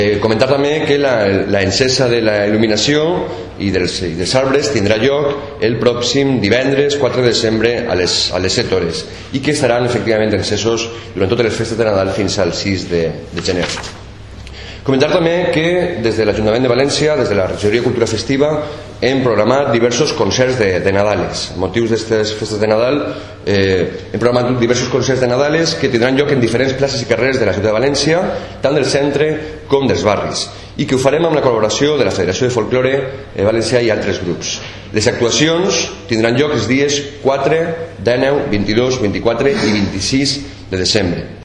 Comentar també que l'encesa de la il·luminació i dels arbres tindrà lloc el pròxim divendres 4 de desembre a les 7 hores i que estaran efectivament encesos durant totes les festes de Nadal fins al 6 de gener. Comentar també que des de l'Ajuntament de València, des de la Regidoria de Cultura Festiva, hem programat diversos concerts de Nadales. Amb motius d'aquestes festes de Nadal hem programat diversos concerts de Nadales que tindran lloc en diferents places i carrers de la ciutat de València, tant del centre com dels barris, i que ho farem amb la col·laboració de la Federació de Folklore Valencià i altres grups. Les actuacions tindran lloc els dies 4, 19, 22, 24 i 26 de desembre.